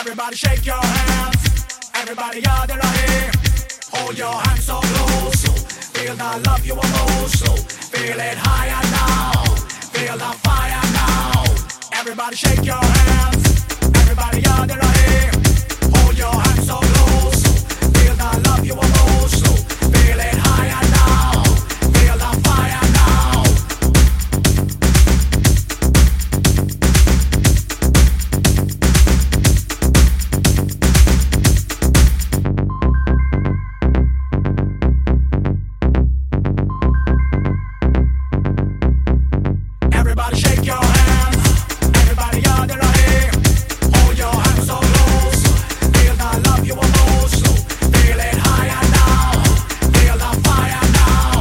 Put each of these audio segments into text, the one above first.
Everybody shake your hands. Everybody out there here. Hold your hands so close. Feel the love you are most. Feel it higher now. Feel the fire now. Everybody shake your hands. Everybody out there here. Hold your hands so close. Feel the love you are most. Feel it higher now. Feel the fire now. Everybody shake your hands. Everybody out there here. Hold your hands so close. Feel the love you are most. Feel it higher now. Feel the fire now.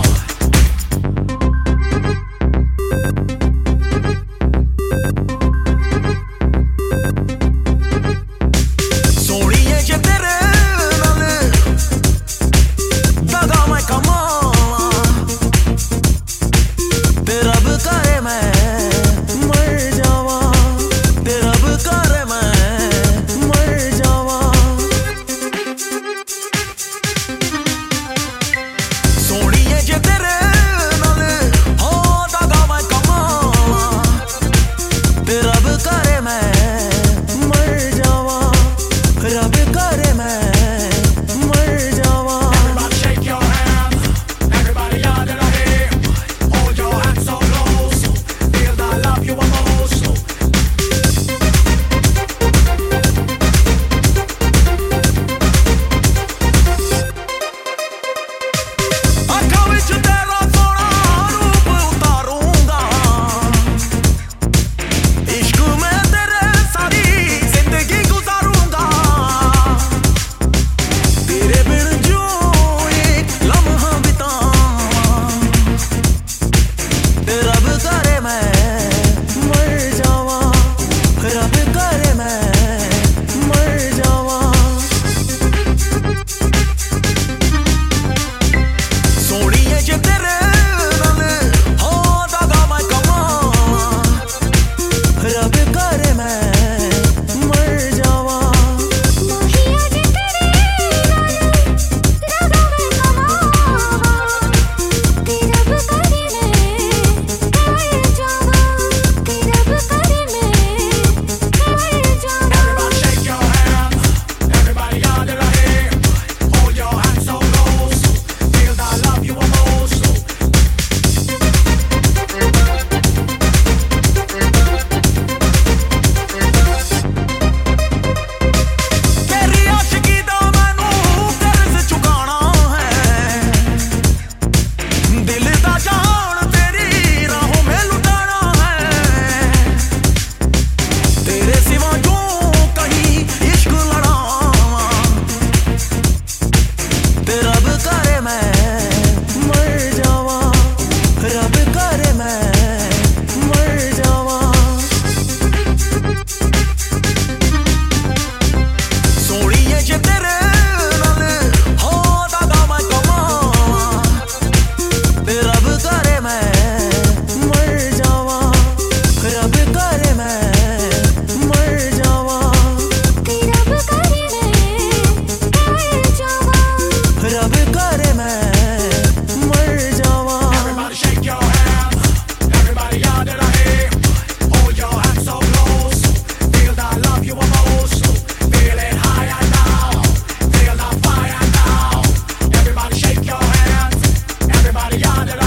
सोनिए जे तेरे नाल लगा मैं कमां तेरा बेकार मैं मर जावा तेरा बेकार मैं मर जावा सोनिए जे तेरे नाल हो लगा मैं कमां तेरा बेकार मैं मर जावा तेरा बेकार मैं मर जावा Everybody shake your hands. Everybody out there here. Hold your hands so close. Feel the love you are most. ਅੱਖਾਂ ਵਿੱਚ ਤੇਰਾ ਸੋਹਣਾ ਰੂਪ ਉਤਾਰੂੰਗਾ इश्क में तेरे सारी जिंदगी गुजारूंगा तेरे बिन जो एक लम्हा बितावां तेरा बेकार मैं मर जावा तेरा बेकार मैं मर जावा सोनिए जे तेरे नाल हो लगा मैं कमां तेरा बेकार मैं मर जावा मोहिया जे तेरे नाल लगा मैं कमां तेरा बेकार मैं मर जावा तेरा बेकार मैं मर जावा Everybody shake your hands. Everybody out there here. Hold your hands so close. Feel the love you are most. तेरी आशिकी दा मैनू कर्ज चुकाना है दिल दा जान तेरी राहों में लुटाना है तेरे सिवा जो कहीं इश्क लड़ावां तेरा बेकार मैं मर जावा तेरा बेकार मैं मर जावा सोनिए जे तेरे नाल हो लगा मैं कमां तेरा बेकार मैं मर जावा तेरा बेकार मैं मर जावा तेरा बेकार मैं मर जावा तेरा बेकार मैं मर जावा Everybody shake your hands. Everybody out there here. Hold your hands so close. Feel the love you are most. Feel it higher now. Feel the fire now. Everybody shake your hands. Everybody out there